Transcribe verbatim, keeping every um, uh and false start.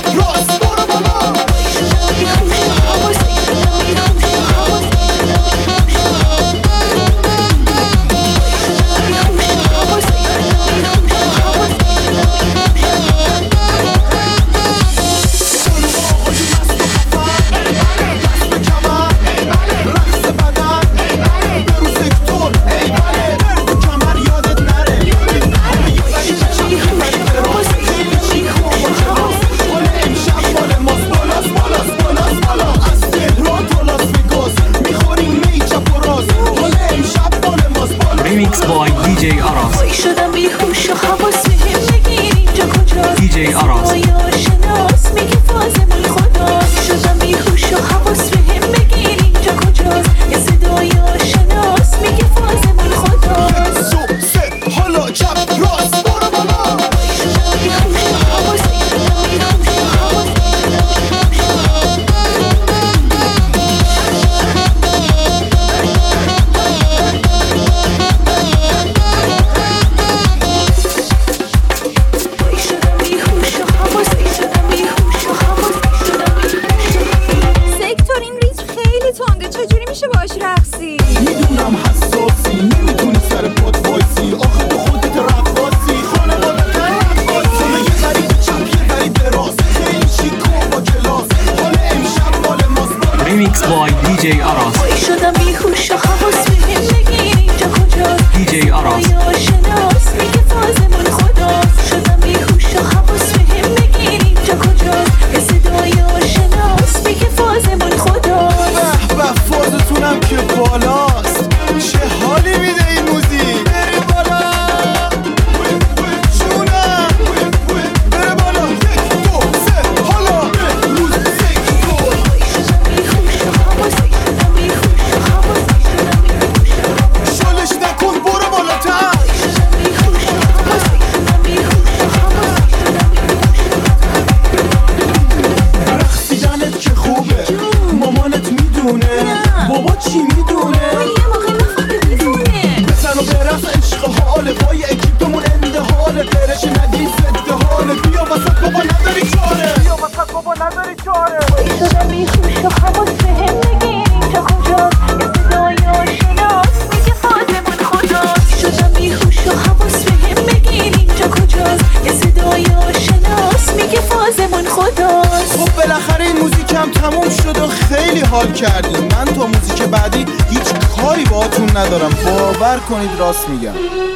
راست برو بالا. Remix by دی جی Aras. شدم بیهوش و حواس بهم بگیر اینجا کجاست؟ دی جی Aras. شناس میگه فازمون خداست. شدم بیهوش و حواس بهم بگیر اینجا کجاست؟ یه صدای شناس میگه فازمون خداست. سو سه حالا چپ راست برو بالا. شدم بیهوش و حواس شدم بیهوش و حواس میدونم حساسی نمیتونی سر پات وایسی. آخه تو خودت رقاصی خانواده رقاصی. یه غریب چپ یه غریب راست خیلی شیک با کلاس. حالا امشب مال ماست. Remix by دی جی Aras. شدم بیهوش و حواس بهم بگیر اینجا کجاست؟ دی جی Aras. شناس میگه فازمون خداست. شدم بیهوش و حواس بهم بگیر اینجا کجاست؟ یه صدای شناس میگه فازمون خداست. به به فازتونم که بالاست. چه حالی میده این موزیک. بره بالا جونم بره بالا. یک دو سه حالا روز سکتور. شدم بیهوش و حواس شدم بیهوش و حواس شدم بیهوش و حواس شالش نکن برو بالاتر. شدم بیهوش و حواس شدم بیهوش و حواس شدم بیهوش. رقصیدنت که خوبه مامانت میدونه بابا چی میدونه. یه موقع نفهمه دیوونه. بزن و برس عشق حاله پای اکیپمون انده حاله. برش ندی زده حاله. بیا وسط بابا نداری چاره. بیا وسط بابا نداری چاره. شدم بیهوش و حواس بهم بگیر اینجا کجاست؟ یه صدای شناس میگه فازمون خداست. شدم بیهوش و حواس بهم بگیر اینجا کجاست؟ یه صدای شناس میگه فازمون خداست. خب بالاخره این موزیکم تموم شد و خیلی حال کردیم. من تا موزیک بعدی هیچ کاری باهاتون ندارم. باور کنید راست میگم.